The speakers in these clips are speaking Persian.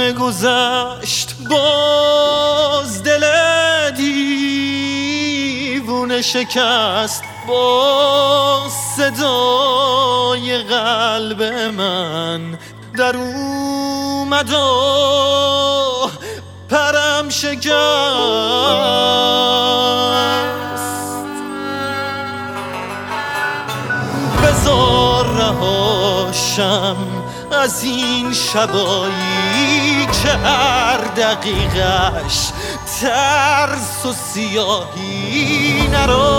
همه گذشت باز دل دیوونه شکست باز صدای قلب من در اومد و پرم شکست. بذار رهاشم از این شبایی که هر دقیقش ترس و سیاهی.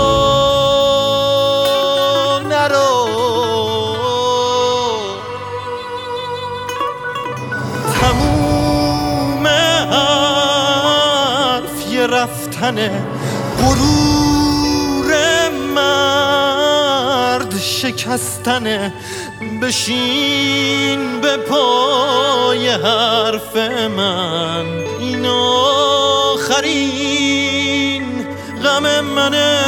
نرو تموم حرف یه رفتنه، غرور مرد شکستنه. بشین به پای حرف من، این آخرین غم منه.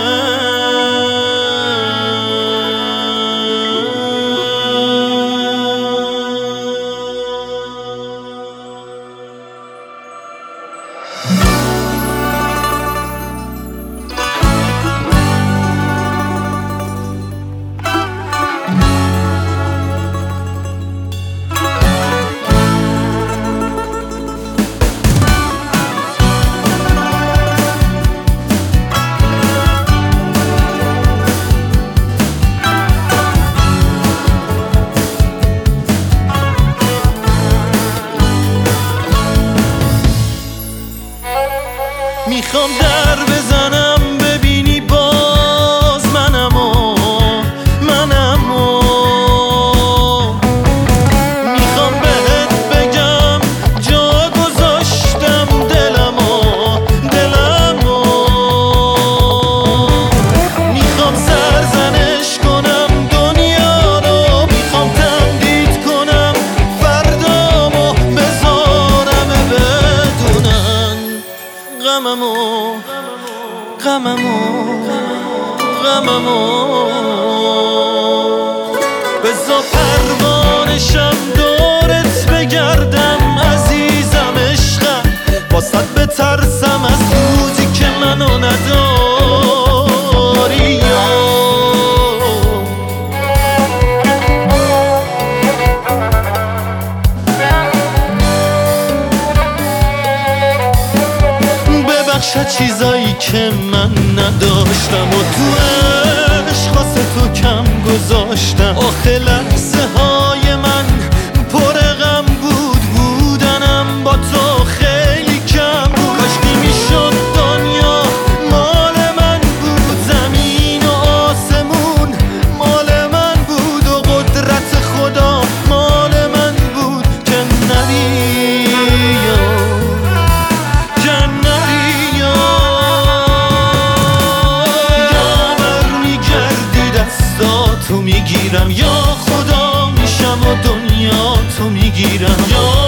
میخوام در بزنم ببینی باز منمو میخوام بهت بگم جا گذاشتم دلمو میخوام سرزنش کنم دنیا رو، میخوام تمدید کنم فردامو، بذارم بدونن غممو. بذار پروانشم دورت بگردم عزیزم عشقم، واسه بترسم از روزی که منو نداری. ببخشد چیزایی که من نداشتم و تو عشق واسه تو کم گذاشتم. آخه لحظه های من پر غم بود، بودنم با تو خیلی کم بود. کاشکی میشد دنیا مال من بود، زمین و آسمون مال من بود و قدرت خدا مال من بود. که نری تو میگیرم، یا خدا میشم و دنیا تو میگیرم، یا